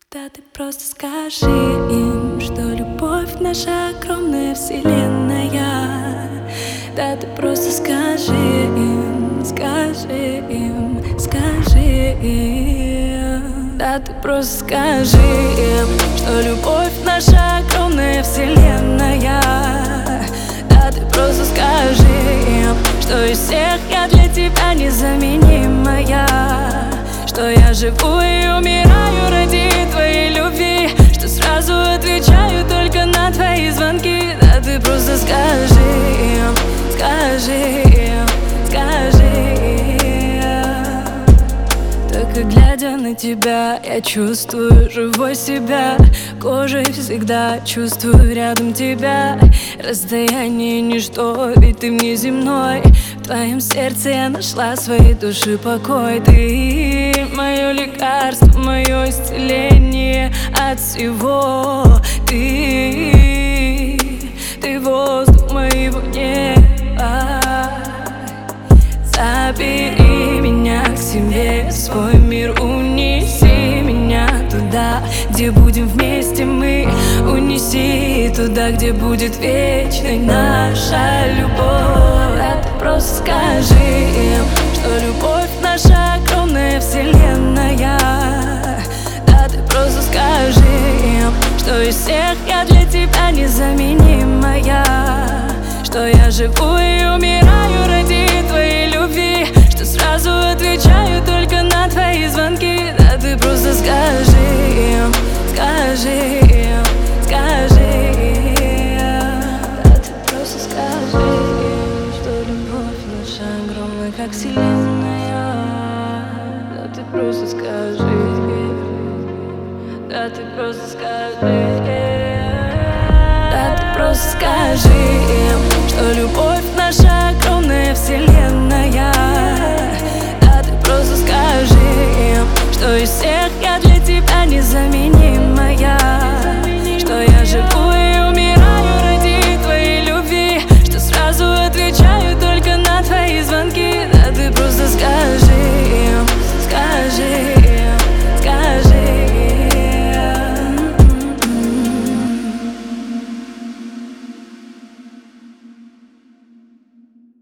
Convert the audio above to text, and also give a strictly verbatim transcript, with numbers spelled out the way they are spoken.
Да ты просто скажи им, что любовь наша огромная вселенная. Да ты просто скажи им, скажи им, скажи им. Да ты просто скажи им, что любовь наша огромная вселенная. Да ты просто скажи им, что из всех я для тебя незаменимая. Что я живу и умираю ради твоей любви, что сразу отвечаю только на твои звонки. Да ты просто скажи им, скажи им, скажи им. Только глядя на тебя, я чувствую живой себя. Кожей всегда чувствую рядом тебя. Расстояние ничто, ведь ты мне земной. В твоем сердце я нашла своей души покой. Ты мое лекарство, мое исцеление от всего. Ты, ты воздух моего неба. Забери меня к себе, в свой мир унеси меня туда, где будем вместе мы. Унеси туда, где будет вечной наша любовь. Да ты просто скажи им, что любовь наша огромная вселенная. Да ты просто скажи им, что из всех я для тебя незаменимая. Что я живу и умираю ради твоей любви, что сразу отвечаю только на твои звонки. Да ты просто скажи им, скажи им, скажи им. Да ты просто скажи им, что любовь наша огромная, как вселенная. Да ты просто скажи им, да ты просто скажи им. Да ты просто скажи им, что любовь наша огромная вселенная.